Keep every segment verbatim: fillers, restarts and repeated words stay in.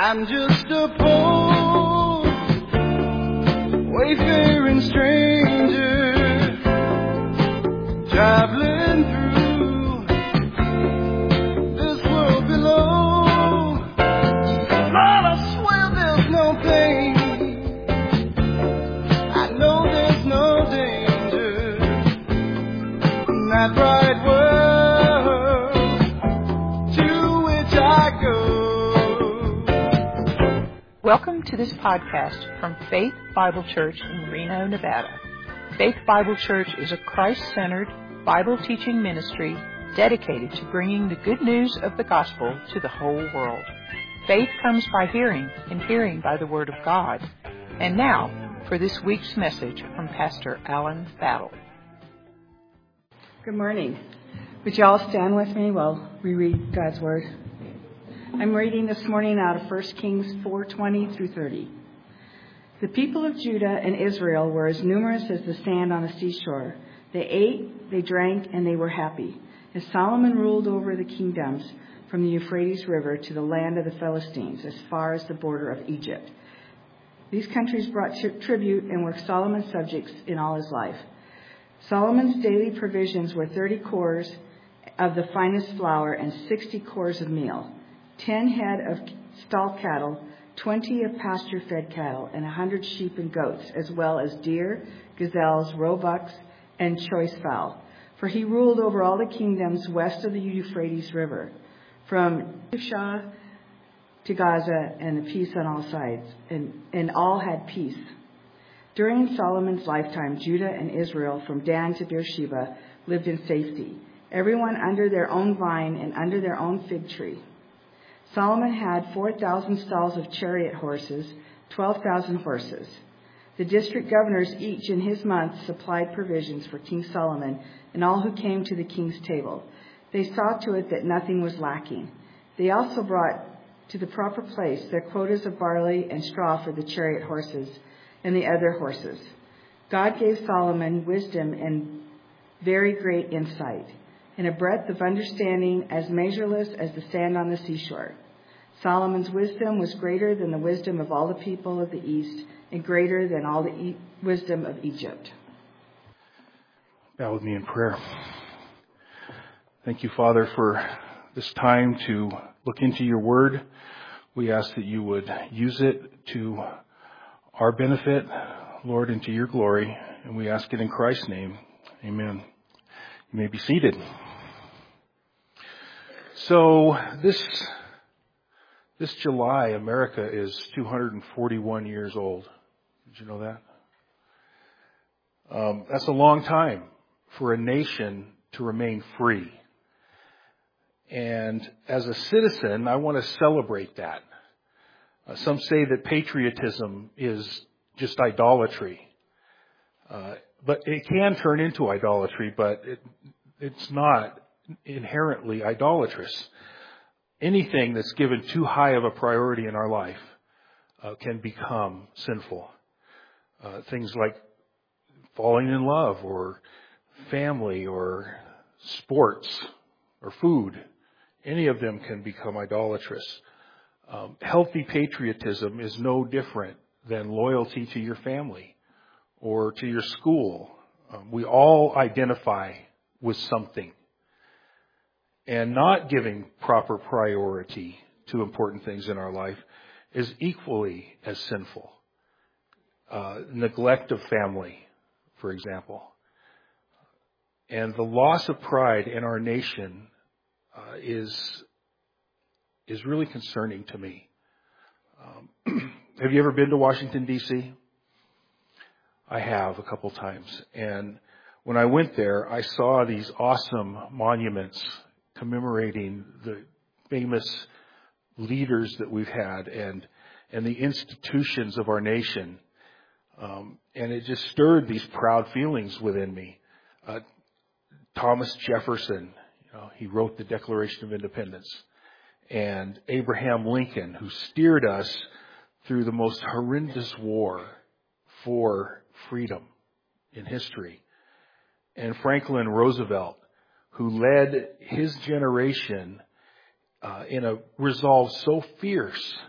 I'm just a poor, wayfaring stranger, traveling through this world below. Lord, I swear there's no pain, I know there's no danger in that bright world to which I go. Welcome to this podcast from Faith Bible Church in Reno, Nevada. Faith Bible Church is a Christ-centered, Bible-teaching ministry dedicated to bringing the good news of the gospel to the whole world. Faith comes by hearing, and hearing by the Word of God. And now, for this week's message from Pastor Alan Battle. Good morning. Would you all stand with me while we read God's Word? I'm reading this morning out of First Kings four twenty through thirty. The people of Judah and Israel were as numerous as the sand on the seashore. They ate, they drank, and they were happy, as Solomon ruled over the kingdoms from the Euphrates River to the land of the Philistines, as far as the border of Egypt. These countries brought tribute and were Solomon's subjects in all his life. Solomon's daily provisions were thirty cores of the finest flour and sixty cores of meal, ten head of stall cattle, twenty of pasture-fed cattle, and a hundred sheep and goats, as well as deer, gazelles, roebucks, and choice fowl. For he ruled over all the kingdoms west of the Euphrates River, from Shah to Gaza, and the peace on all sides, and, and all had peace. During Solomon's lifetime, Judah and Israel, from Dan to Beersheba, lived in safety, everyone under their own vine and under their own fig tree. Solomon had four thousand stalls of chariot horses, twelve thousand horses. The district governors each in his month supplied provisions for King Solomon and all who came to the king's table. They saw to it that nothing was lacking. They also brought to the proper place their quotas of barley and straw for the chariot horses and the other horses. God gave Solomon wisdom and very great insight, and a breadth of understanding as measureless as the sand on the seashore. Solomon's wisdom was greater than the wisdom of all the people of the East, and greater than all the e- wisdom of Egypt. Bow with me in prayer. Thank you, Father, for this time to look into your word. We ask that you would use it to our benefit, Lord, and to your glory. And we ask it in Christ's name. Amen. You may be seated. So this this July, America is two hundred forty-one years old. Did you know that? Um, that's a long time for a nation to remain free. And as a citizen, I want to celebrate that. Uh, some say that patriotism is just idolatry. Uh, but it can turn into idolatry, but it, it's not inherently idolatrous. Anything that's given too high of a priority in our life uh, can become sinful. Uh, things like falling in love or family or sports or food, any of them can become idolatrous. Um, healthy patriotism is no different than loyalty to your family or to your school. Um, we all identify with something. And not giving proper priority to important things in our life is equally as sinful. Uh, neglect of family, for example. And the loss of pride in our nation uh, is, is really concerning to me. Um, have you ever been to Washington, D C? I have a couple times. And when I went there, I saw these awesome monuments commemorating the famous leaders that we've had and and the institutions of our nation. Um, and it just stirred these proud feelings within me. Uh, Thomas Jefferson, you know, he wrote the Declaration of Independence. And Abraham Lincoln, who steered us through the most horrendous war for freedom in history. And Franklin Roosevelt, who led his generation uh, in a resolve so fierce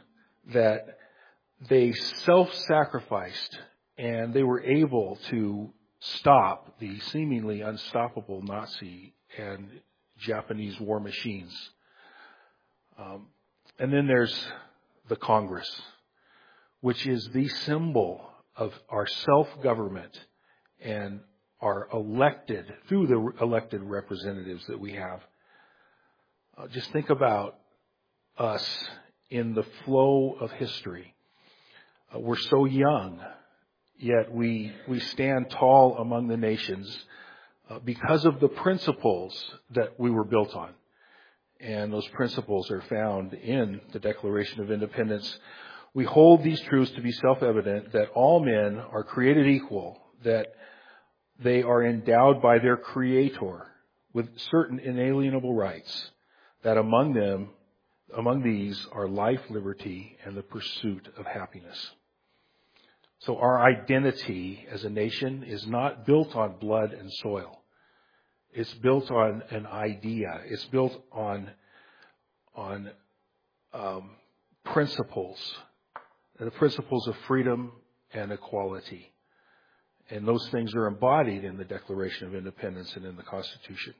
that they self-sacrificed and they were able to stop the seemingly unstoppable Nazi and Japanese war machines. Um, and then there's the Congress, which is the symbol of our self-government and our elected, through the elected representatives that we have. Uh, just think about us in the flow of history. Uh, we're so young, yet we we stand tall among the nations uh, because of the principles that we were built on. And those principles are found in the Declaration of Independence. We hold these truths to be self-evident, that all men are created equal, that they are endowed by their Creator with certain inalienable rights, that among them, among these are life, liberty, and the pursuit of happiness. So our identity as a nation is not built on blood and soil. It's built on an idea. It's built on, on um, principles, the principles of freedom and equality. And those things are embodied in the Declaration of Independence and in the Constitution.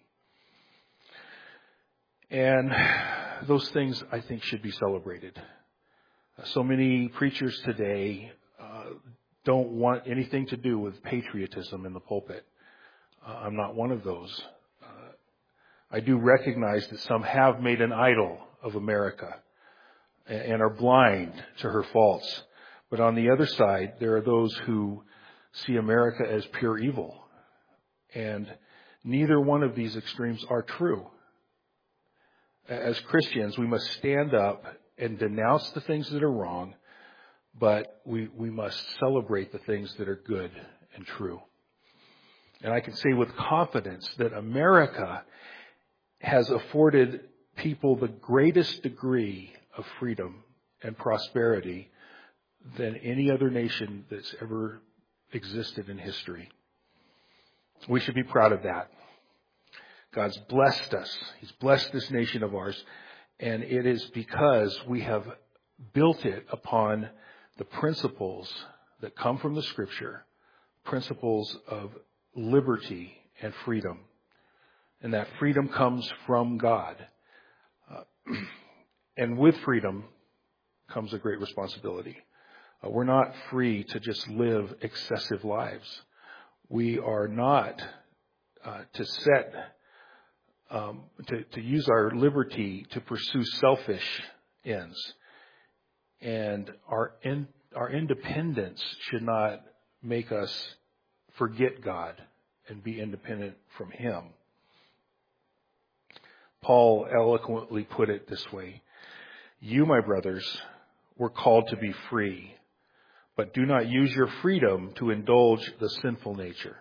And those things, I think, should be celebrated. So many preachers today uh, don't want anything to do with patriotism in the pulpit. Uh, I'm not one of those. Uh, I do recognize that some have made an idol of America and, and are blind to her faults. But on the other side, there are those who see America as pure evil. And neither one of these extremes are true. As Christians, we must stand up and denounce the things that are wrong, but we, we must celebrate the things that are good and true. And I can say with confidence that America has afforded people the greatest degree of freedom and prosperity than any other nation that's ever existed in history. We should be proud of that. God's blessed us. He's blessed this nation of ours. And it is because we have built it upon the principles that come from the Scripture, principles of liberty and freedom. And that freedom comes from God. Uh, and with freedom comes a great responsibility. Uh, we're not free to just live excessive lives. We are not uh, to set, um, to, to use our liberty to pursue selfish ends. And our in, our independence should not make us forget God and be independent from Him. Paul eloquently put it this way: "You, my brothers, were called to be free, but do not use your freedom to indulge the sinful nature."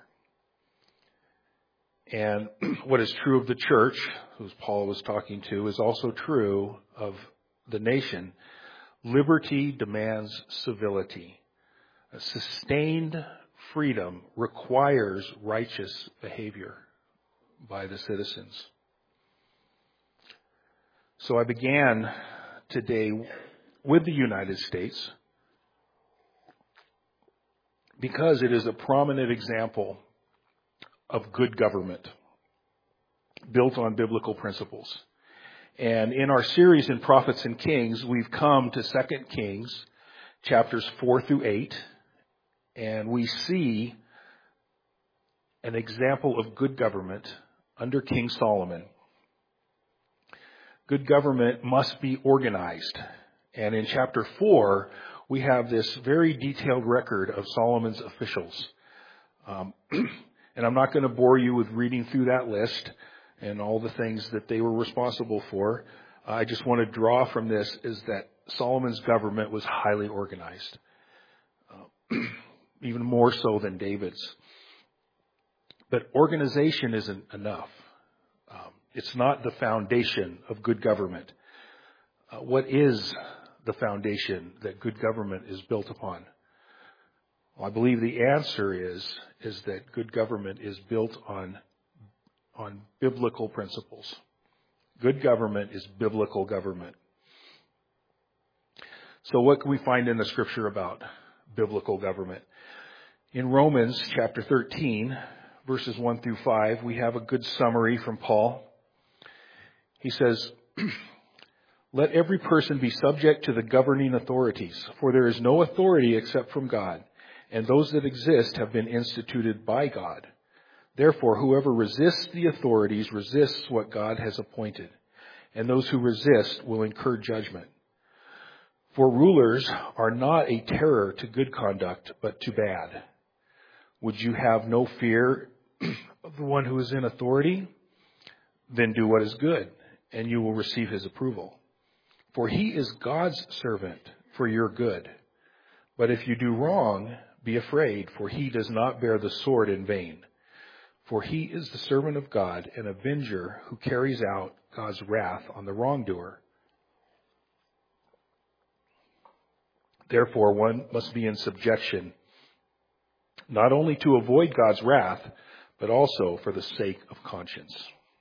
And what is true of the church, who Paul was talking to, is also true of the nation. Liberty demands civility. A sustained freedom requires righteous behavior by the citizens. So I began today with the United States because it is a prominent example of good government built on biblical principles. And in our series in Prophets and Kings, we've come to Second Kings, chapters four through eight, and we see an example of good government under King Solomon. Good government must be organized. And in chapter four, we have this very detailed record of Solomon's officials. Um, and I'm not going to bore you with reading through that list and all the things that they were responsible for. I just want to draw from this is that Solomon's government was highly organized, uh, even more so than David's. But organization isn't enough. Um, it's not the foundation of good government. Uh, what is the foundation that good government is built upon? Well, I believe the answer is, is that good government is built on, on biblical principles. Good government is biblical government. So what can we find in the scripture about biblical government? In Romans chapter thirteen, verses one through five, we have a good summary from Paul. He says, "Let every person be subject to the governing authorities, for there is no authority except from God, and those that exist have been instituted by God. Therefore, whoever resists the authorities resists what God has appointed, and those who resist will incur judgment. For rulers are not a terror to good conduct, but to bad. Would you have no fear of the one who is in authority? Then do what is good, and you will receive his approval. For he is God's servant for your good. But if you do wrong, be afraid, for he does not bear the sword in vain. For he is the servant of God, an avenger who carries out God's wrath on the wrongdoer. Therefore, one must be in subjection, not only to avoid God's wrath, but also for the sake of conscience."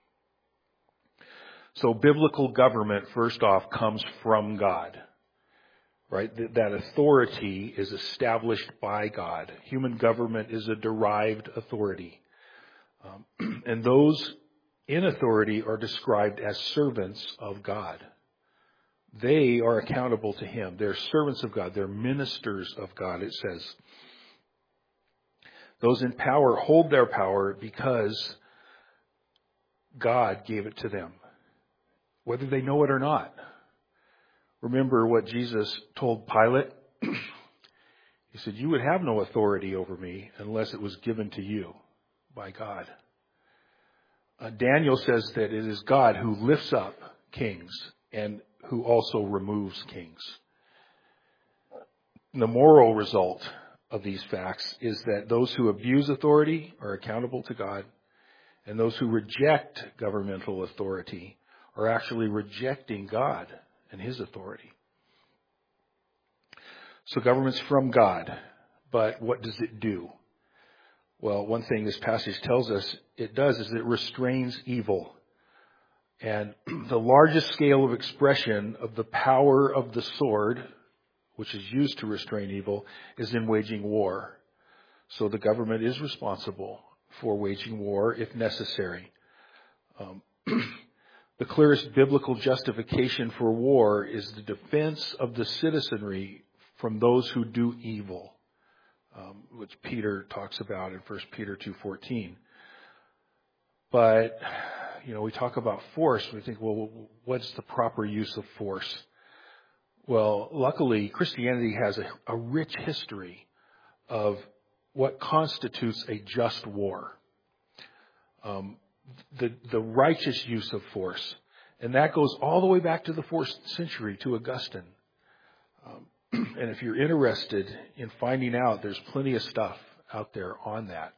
So biblical government, first off, comes from God, right? That authority is established by God. Human government is a derived authority. Um, and those in authority are described as servants of God. They are accountable to him. They're servants of God. They're ministers of God, it says. Those in power hold their power because God gave it to them, whether they know it or not. Remember what Jesus told Pilate? He said, "You would have no authority over me unless it was given to you by God." Uh, Daniel says that it is God who lifts up kings and who also removes kings. The moral result of these facts is that those who abuse authority are accountable to God, and those who reject governmental authority are actually rejecting God and his authority. So government's from God, but what does it do? Well, one thing this passage tells us it does is it restrains evil. And the largest scale of expression of the power of the sword, which is used to restrain evil, is in waging war. So the government is responsible for waging war if necessary. Um, the clearest biblical justification for war is the defense of the citizenry from those who do evil, um, which Peter talks about in First Peter two fourteen. But you know, we talk about force. We think, well, what's the proper use of force? Well, luckily, Christianity has a, a rich history of what constitutes a just war. Um, the, the righteous use of force. And that goes all the way back to the fourth century, to Augustine. Um, and if you're interested in finding out, there's plenty of stuff out there on that.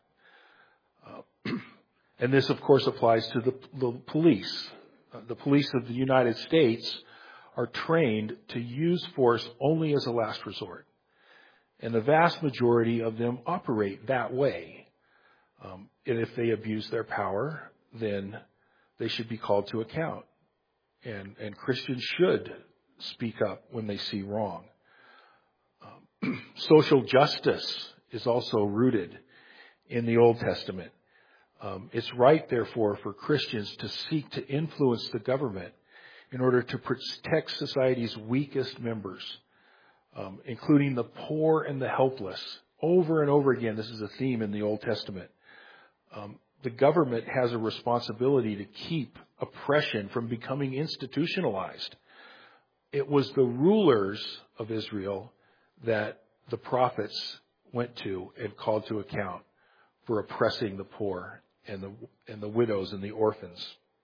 Uh, And this, of course, applies to the, the police. Uh, the police of the United States are trained to use force only as a last resort. And the vast majority of them operate that way. Um, and if they abuse their power, then they should be called to account. And, and Christians should speak up when they see wrong. Um, social justice is also rooted in the Old Testament. Um, it's right, therefore, for Christians to seek to influence the government in order to protect society's weakest members, um, including the poor and the helpless. Over and over again, this is a theme in the Old Testament. Um, the government has a responsibility to keep oppression from becoming institutionalized. It was the rulers of Israel that the prophets went to and called to account for oppressing the poor and the and the widows and the orphans.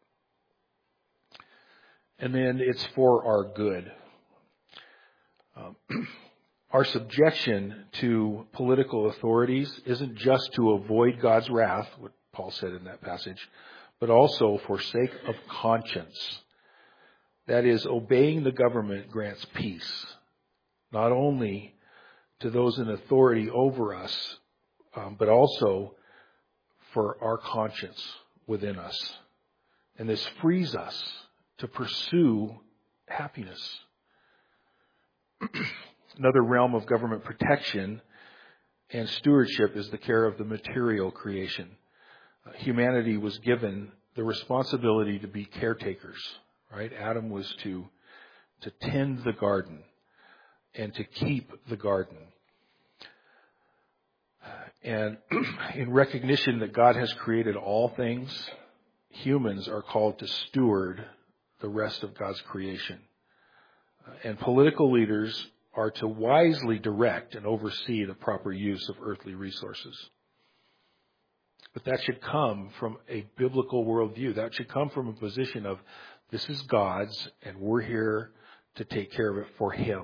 And then it's for our good. Um, our subjection to political authorities isn't just to avoid God's wrath, what Paul said in that passage, but also for sake of conscience. That is, obeying the government grants peace, not only to those in authority over us, um, but also for our conscience within us. And this frees us to pursue happiness. Another realm of government protection and stewardship is the care of the material creation. Uh, humanity was given the responsibility to be caretakers, right? Adam was to, to tend the garden and to keep the garden. And in recognition that God has created all things, humans are called to steward the rest of God's creation. And political leaders are to wisely direct and oversee the proper use of earthly resources. But that should come from a biblical worldview. That should come from a position of, this is God's, and we're here to take care of it for Him.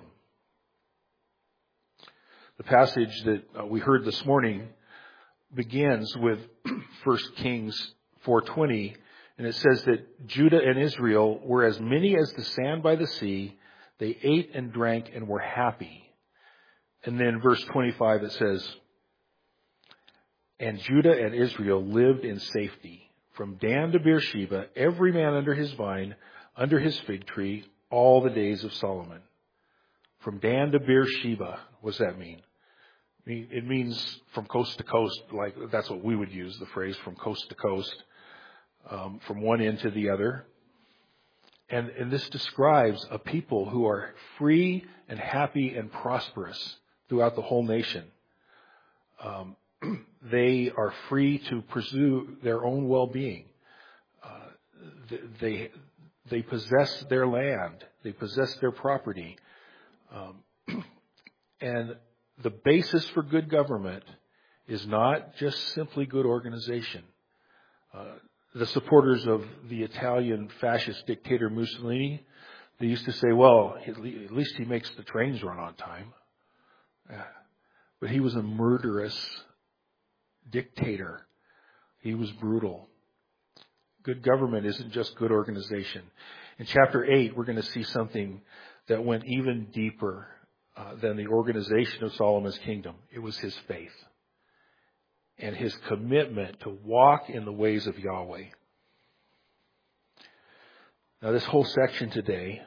The passage that uh, we heard this morning begins with First Kings four twenty, and it says that Judah and Israel were as many as the sand by the sea. They ate and drank and were happy. And then verse twenty-five it says, and Judah and Israel lived in safety from Dan to Beersheba, every man under his vine, under his fig tree, all the days of Solomon. From Dan to Beersheba, what does that mean? I mean, it means from coast to coast, like that's what we would use, the phrase from coast to coast, um, from one end to the other. And, and this describes a people who are free and happy and prosperous throughout the whole nation. Um, they are free to pursue their own well-being. Uh, they, they possess their land. They possess their property. Um, and the basis for good government is not just simply good organization. Uh, the supporters of the Italian fascist dictator Mussolini, they used to say, well, at least he makes the trains run on time. Uh, but he was a murderous dictator. He was brutal. Good government isn't just good organization. In chapter eight, we're going to see something that went even deeper uh, than the organization of Solomon's kingdom. It was his faith and his commitment to walk in the ways of Yahweh. Now, this whole section today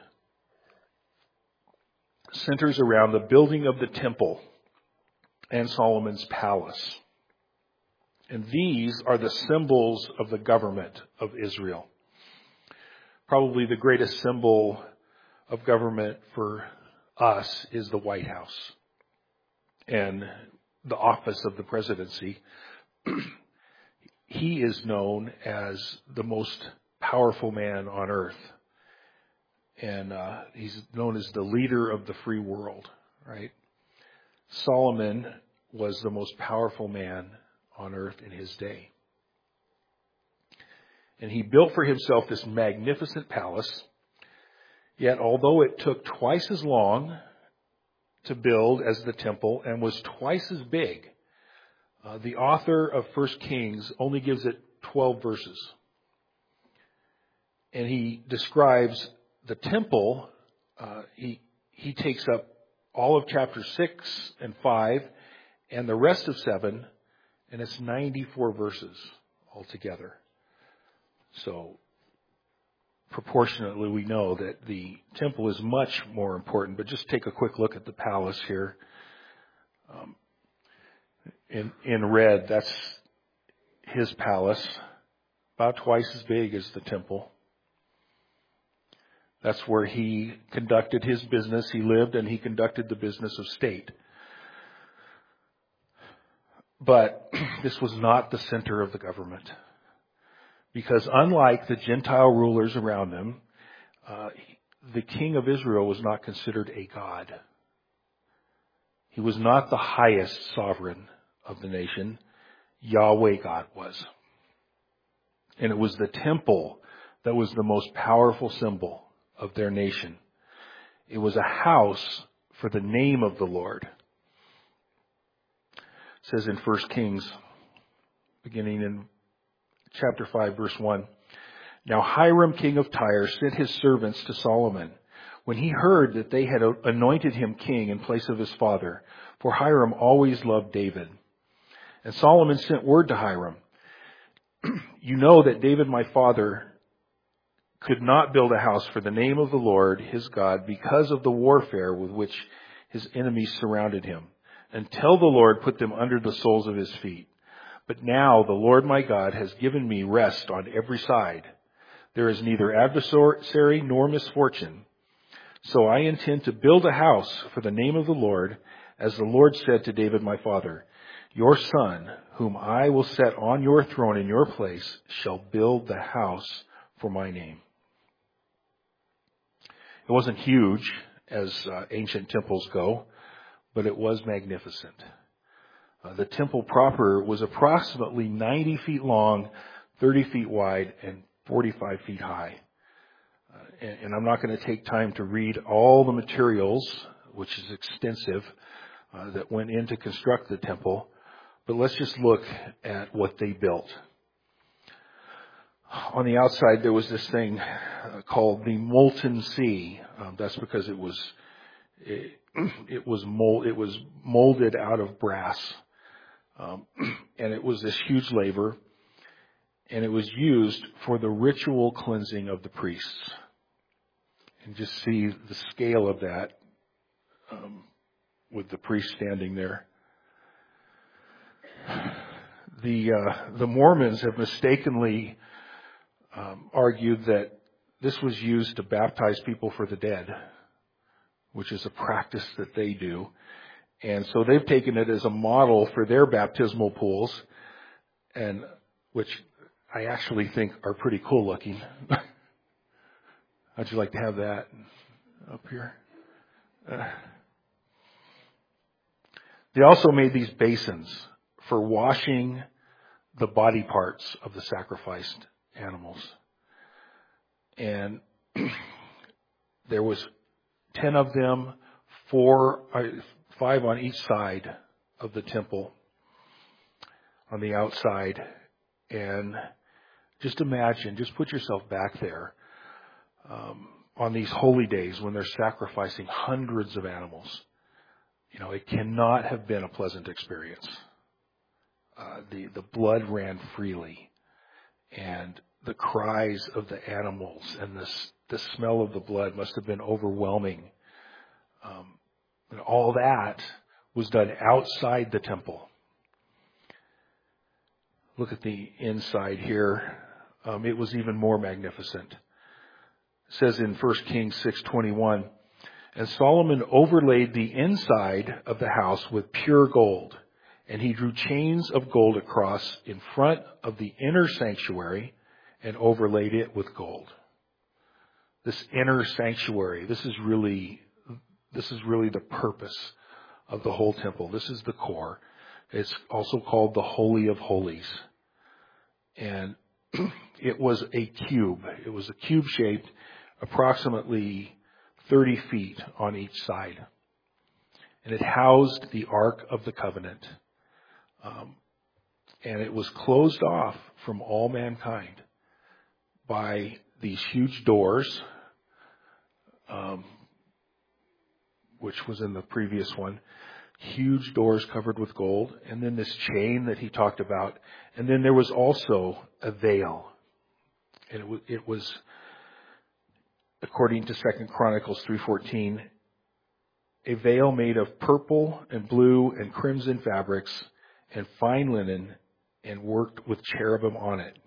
centers around the building of the temple and Solomon's palace. And these are the symbols of the government of Israel. Probably the greatest symbol of government for us is the White House and the office of the presidency. He is known as the most powerful man on earth. And uh, he's known as the leader of the free world, right? Solomon was the most powerful man on earth in his day. And he built for himself this magnificent palace. Yet, although it took twice as long to build as the temple and was twice as big, uh, the author of First Kings only gives it twelve verses. And he describes the temple. Uh, he he takes up all of chapter six and five and the rest of seven, and it's ninety-four verses altogether. So, proportionately, we know that the temple is much more important. But just take a quick look at the palace here. Um, in in red, that's his palace, about twice as big as the temple. That's where he conducted his business. He lived and he conducted the business of state. But this was not the center of the government. Because unlike the Gentile rulers around him, uh, the king of Israel was not considered a god. He was not the highest sovereign of the nation. Yahweh God was. And it was the temple that was the most powerful symbol of their nation. It was a house for the name of the Lord. It says in First Kings, beginning in chapter five, verse one, now Hiram, king of Tyre, sent his servants to Solomon when he heard that they had anointed him king in place of his father, for Hiram always loved David. And Solomon sent word to Hiram, you know that David my father could not build a house for the name of the Lord his God because of the warfare with which his enemies surrounded him, until the Lord put them under the soles of his feet. But now the Lord my God has given me rest on every side. There is neither adversary nor misfortune. So I intend to build a house for the name of the Lord, as the Lord said to David my father, your son, whom I will set on your throne in your place, shall build the house for my name. It wasn't huge as uh, ancient temples go, but it was magnificent. Uh, the temple proper was approximately ninety feet long, thirty feet wide, and forty-five feet high. Uh, and, and I'm not going to take time to read all the materials, which is extensive, uh, that went in to construct the temple, but let's just look at what they built. On the outside, there was this thing uh, called the Molten Sea. Um, that's because it was it, it was mold, it was molded out of brass. Um, and it was this huge laver, and it was used for the ritual cleansing of the priests. And just see the scale of that um, with the priest standing there. The uh, the Mormons have mistakenly um, argued that this was used to baptize people for the dead, which is a practice that they do. And so they've taken it as a model for their baptismal pools, and which I actually think are pretty cool looking. How'd you like to have that up here? Uh, they also made these basins for washing the body parts of the sacrificed animals. And there was ten of them, four, five on each side of the temple on the outside. And just imagine, just put yourself back there um, on these holy days when they're sacrificing hundreds of animals. You know, it cannot have been a pleasant experience. Uh, the, the blood ran freely, and the cries of the animals and the, the smell of the blood must have been overwhelming. Um, and all that was done outside the temple. Look at the inside here. Um, it was even more magnificent. It says in First Kings six twenty-one, and Solomon overlaid the inside of the house with pure gold, and he drew chains of gold across in front of the inner sanctuary and overlaid it with gold. This inner sanctuary, this is really, this is really the purpose of the whole temple. This is the core. It's also called the Holy of Holies. And it was a cube. It was a cube shaped, approximately thirty feet on each side. And it housed the Ark of the Covenant. Um, and it was closed off from all mankind by these huge doors, um, which was in the previous one. Huge doors covered with gold, and then this chain that he talked about. And then there was also a veil. And it was, it was according to Second Chronicles three fourteen, a veil made of purple and blue and crimson fabrics and fine linen, and worked with cherubim on it.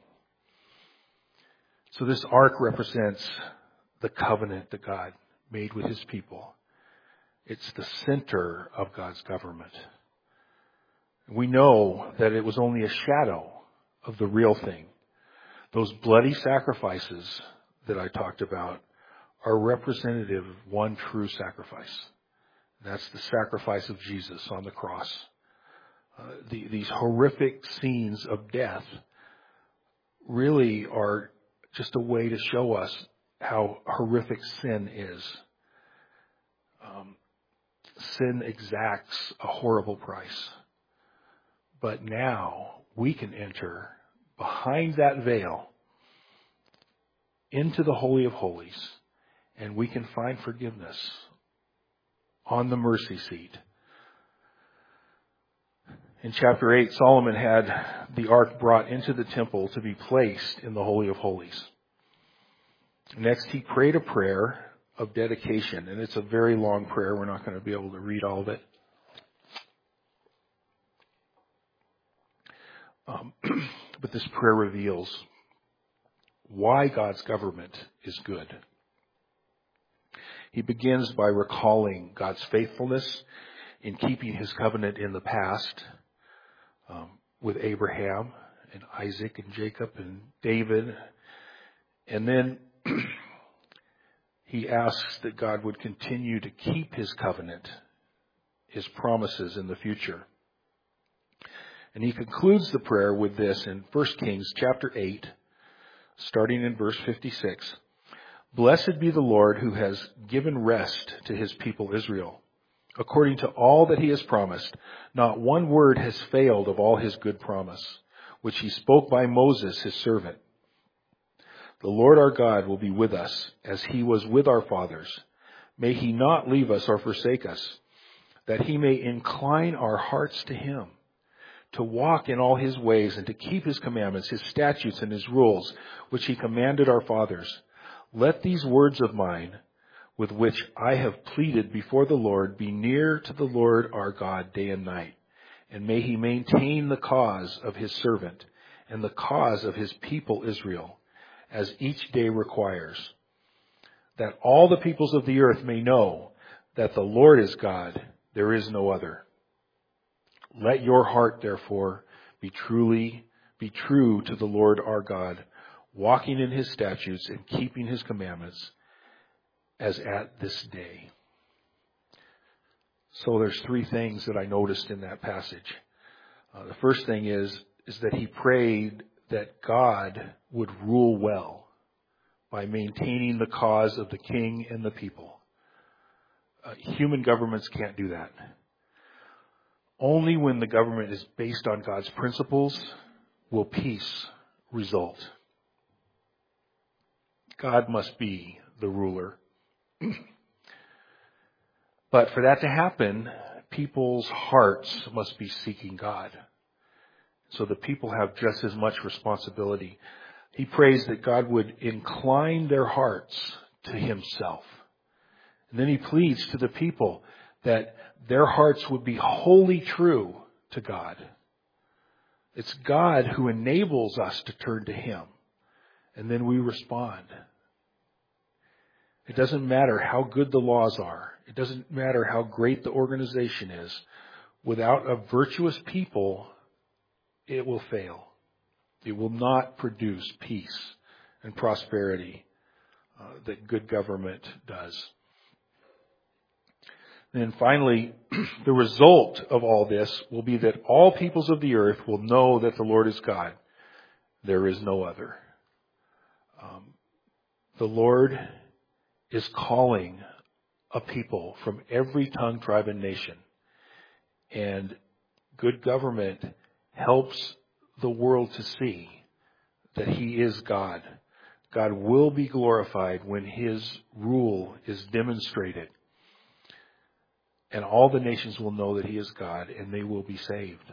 So this ark represents the covenant that God made with his people. It's the center of God's government. We know that it was only a shadow of the real thing. Those bloody sacrifices that I talked about are representative of one true sacrifice. That's the sacrifice of Jesus on the cross. Uh, the, these horrific scenes of death really are just a way to show us how horrific sin is. Um, sin exacts a horrible price. But now we can enter behind that veil into the Holy of Holies, and we can find forgiveness on the mercy seat. In chapter eight, Solomon had the ark brought into the temple to be placed in the Holy of Holies. Next, he prayed a prayer of dedication, and it's a very long prayer. We're not going to be able to read all of it. Um, but this prayer reveals why God's government is good. He begins by recalling God's faithfulness in keeping his covenant in the past um, with Abraham and Isaac and Jacob and David. And then he asks that God would continue to keep his covenant, his promises in the future. And he concludes the prayer with this in First Kings chapter eight, starting in verse fifty-six. Blessed be the Lord who has given rest to his people Israel. According to all that he has promised, not one word has failed of all his good promise, which he spoke by Moses his servant. The Lord our God will be with us as he was with our fathers. May he not leave us or forsake us, that he may incline our hearts to him, to walk in all his ways and to keep his commandments, his statutes and his rules, which he commanded our fathers. Let these words of mine, with which I have pleaded before the Lord, be near to the Lord our God day and night. And may he maintain the cause of his servant and the cause of his people Israel, as each day requires, that all the peoples of the earth may know that the Lord is God, there is no other. Let your heart, therefore, be truly, be true to the Lord our God, walking in his statutes and keeping his commandments, as at this day. So there's three things that I noticed in that passage. Uh, the first thing is, is that he prayed that God would rule well by maintaining the cause of the king and the people. Uh, human governments can't do that. Only when the government is based on God's principles will peace result. God must be the ruler. But for that to happen, people's hearts must be seeking God. So the people have just as much responsibility. He prays that God would incline their hearts to himself. And then he pleads to the people that their hearts would be wholly true to God. It's God who enables us to turn to him. And then we respond. It doesn't matter how good the laws are. It doesn't matter how great the organization is. Without a virtuous people, it will fail. It will not produce peace and prosperity uh, that good government does. And then finally, the result of all this will be that all peoples of the earth will know that the Lord is God. There is no other. Um, the Lord is calling a people from every tongue, tribe, and nation. And good government helps the world to see that he is God. God will be glorified when his rule is demonstrated. And all the nations will know that he is God, and they will be saved.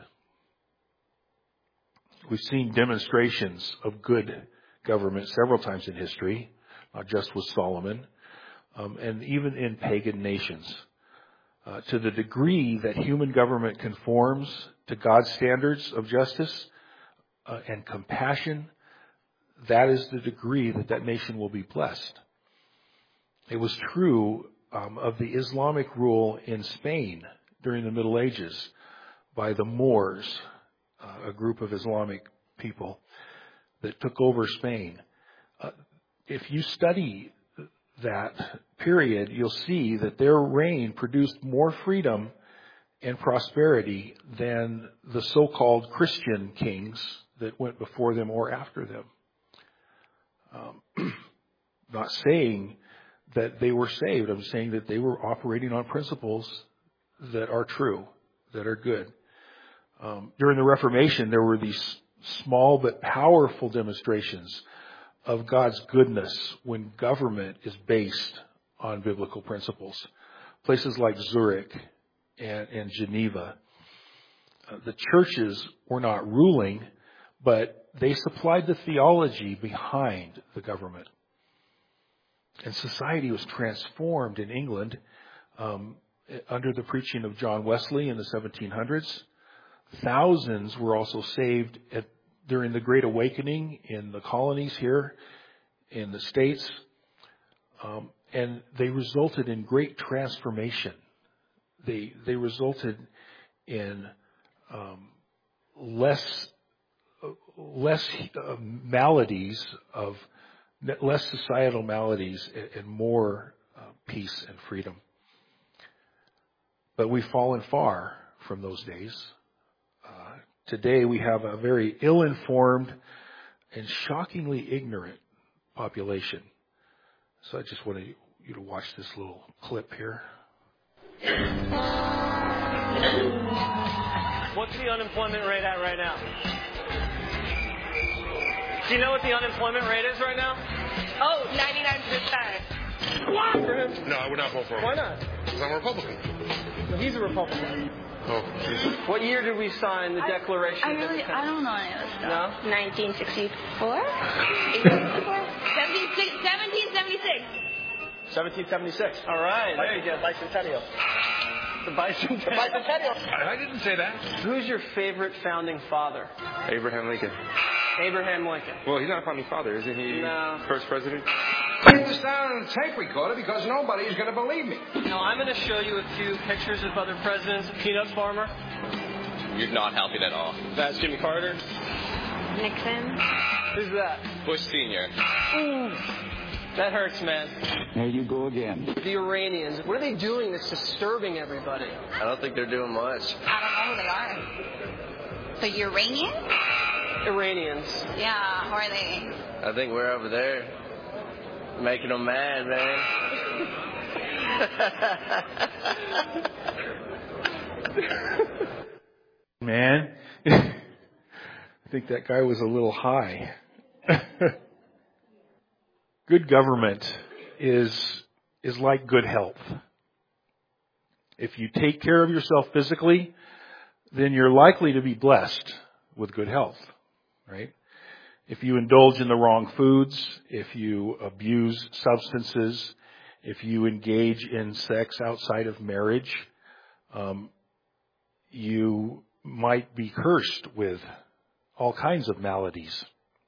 We've seen demonstrations of good government several times in history, not just with Solomon, um, and even in pagan nations. Uh, to the degree that human government conforms to God's standards of justice uh, and compassion, that is the degree that that nation will be blessed. It was true um, of the Islamic rule in Spain during the Middle Ages by the Moors, uh, a group of Islamic people that took over Spain. Uh, if you study that period, you'll see that their reign produced more freedom and prosperity than the so-called Christian kings that went before them or after them. Um, not saying that they were saved. I'm saying that they were operating on principles that are true, that are good. Um, during the Reformation, there were these small but powerful demonstrations of God's goodness when government is based on biblical principles. Places like Zurich and, and Geneva. Uh, the churches were not ruling, but they supplied the theology behind the government. And society was transformed in England um, under the preaching of John Wesley in the seventeen hundreds. Thousands were also saved at, during the Great Awakening in the colonies here in the States. Um, and they resulted in great transformation. They they resulted in um, less less uh, maladies of less societal maladies and, and more uh, peace and freedom. But we've fallen far from those days. Uh, today we have a very ill-informed and shockingly ignorant population. So I just want you to watch this little clip here. What's the unemployment rate at right now? Do you know what the unemployment rate is right now? Oh, ninety-nine percent. What? For him? No, I would not vote for him. Why not? Because I'm a Republican. Well, he's a Republican. Oh, Jesus. What year did we sign the I, Declaration I of really, Independence? I don't know any of this stuff. No? nineteen sixty-four? seventeen seventy-six. seventeen seventy-six. All right, there you go. Bicentennial. The bicentennial. The bicentennial. I, I didn't say that. Who's your favorite founding father? Abraham Lincoln. Abraham Lincoln. Well, he's not a founding father, isn't he? No. First president? Get this down on the tape recorder because nobody's going to believe me. Now, I'm going to show you a few pictures of other presidents. Peanut farmer. You're not helping at all. That's Jimmy Carter. Nixon. Who's that? Bush Senior. Ooh. That hurts, man. There you go again. The Iranians. What are they doing that's disturbing everybody? I don't think they're doing much. I don't know who they are. So Uranian? Iranians. Yeah, how are they? I think we're over there making them mad, man. Man, I think that guy was a little high. Good government is is like good health. If you take care of yourself physically, then you're likely to be blessed with good health, right? If you indulge in the wrong foods, if you abuse substances, if you engage in sex outside of marriage, um, you might be cursed with all kinds of maladies.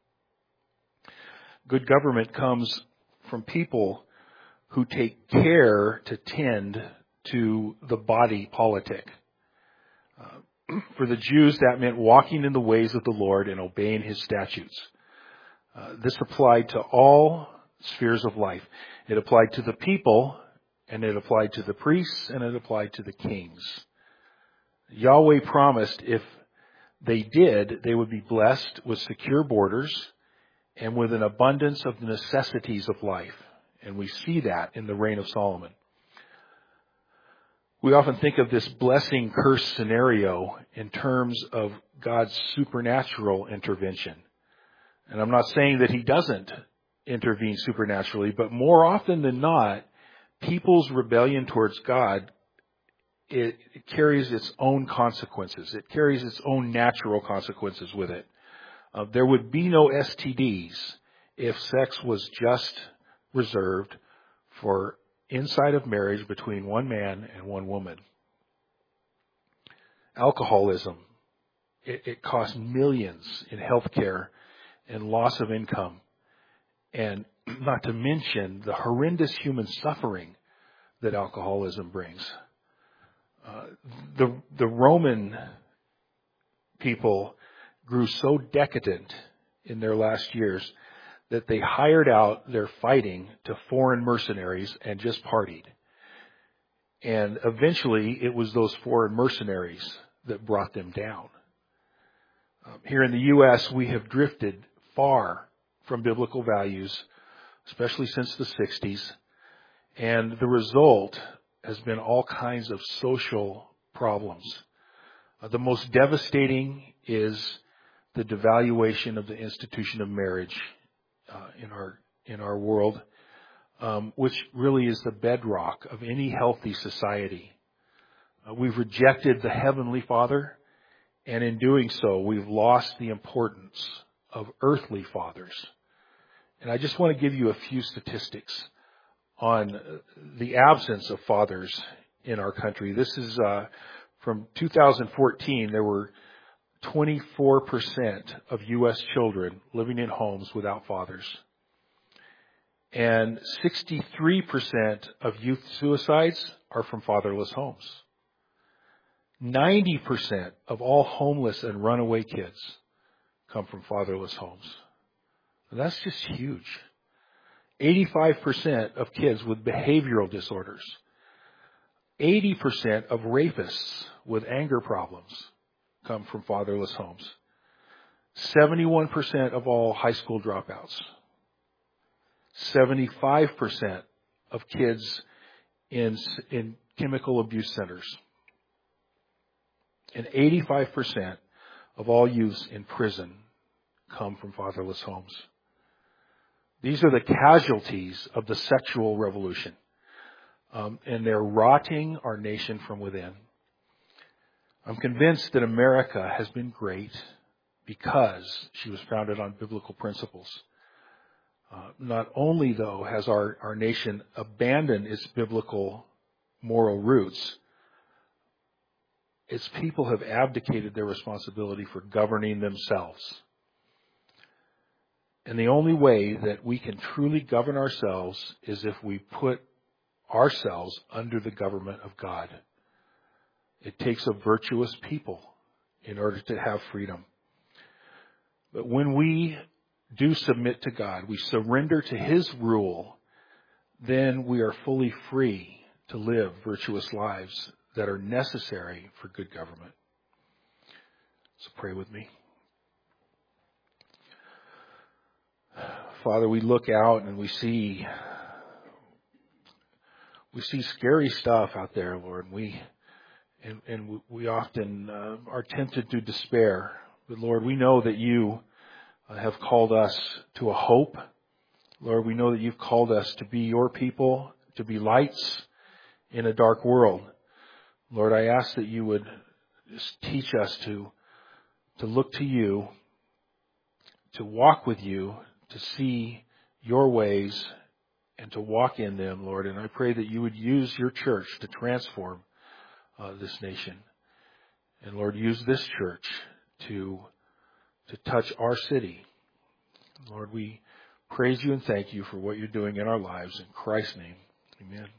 Good government comes from people who take care to tend to the body politic. Uh, for the Jews, that meant walking in the ways of the Lord and obeying His statutes. Uh, this applied to all spheres of life. It applied to the people, and it applied to the priests, and it applied to the kings. Yahweh promised if they did, they would be blessed with secure borders and with an abundance of the necessities of life. And we see that in the reign of Solomon. We often think of this blessing curse scenario in terms of God's supernatural intervention. And I'm not saying that He doesn't intervene supernaturally, but more often than not, people's rebellion towards God, it, it carries its own consequences. It carries its own natural consequences with it. Uh, there would be no S T Ds if sex was just reserved for inside of marriage between one man and one woman. Alcoholism, it, it costs millions in health care and loss of income, and not to mention the horrendous human suffering that alcoholism brings. Uh, the the Roman people grew so decadent in their last years that they hired out their fighting to foreign mercenaries and just partied. And eventually it was those foreign mercenaries that brought them down. Um, here in the U S, we have drifted far from biblical values, especially since the sixties. And the result has been all kinds of social problems. Uh, the most devastating is the devaluation of the institution of marriage uh, in our in our world, um, which really is the bedrock of any healthy society. Uh, we've rejected the Heavenly Father, and in doing so, we've lost the importance of earthly fathers. And I just want to give you a few statistics. on the absence of fathers in our country. This is uh, from two thousand fourteen. There were twenty-four percent of U S children living in homes without fathers. And sixty-three percent of youth suicides are from fatherless homes. ninety percent of all homeless and runaway kids come from fatherless homes. And that's just huge. eighty-five percent of kids with behavioral disorders. eighty percent of rapists with anger problems come from fatherless homes. seventy-one percent of all high school dropouts. seventy-five percent of kids in, in chemical abuse centers. And eighty-five percent of all youths in prison come from fatherless homes. These are the casualties of the sexual revolution. Um, and they're rotting our nation from within. I'm convinced that America has been great because she was founded on biblical principles. Uh, not only, though, has our, our nation abandoned its biblical moral roots, its people have abdicated their responsibility for governing themselves. And the only way that we can truly govern ourselves is if we put ourselves under the government of God. It takes a virtuous people in order to have freedom. But when we do submit to God, we surrender to His rule, then we are fully free to live virtuous lives that are necessary for good government. So pray with me. Father, we look out and we see we see scary stuff out there, Lord. And we and, and we often uh, are tempted to despair. But Lord, we know that you have called us to a hope. Lord, we know that you've called us to be your people, to be lights in a dark world. Lord, I ask that you would just teach us to, to look to you, to walk with you, to see your ways, and to walk in them, Lord. And I pray that you would use your church to transform uh, this nation. And Lord, use this church to, to touch our city. Lord, we praise you and thank you for what you're doing in our lives. In Christ's name, amen.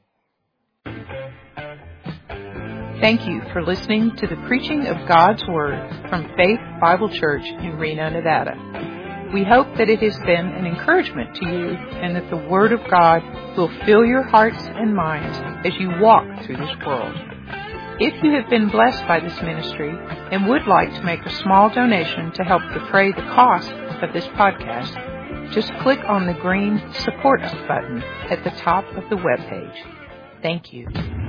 Thank you for listening to the preaching of God's Word from Faith Bible Church in Reno, Nevada. We hope that it has been an encouragement to you and that the Word of God will fill your hearts and minds as you walk through this world. If you have been blessed by this ministry and would like to make a small donation to help defray the cost of this podcast, just click on the green Support Us button at the top of the webpage. Thank you.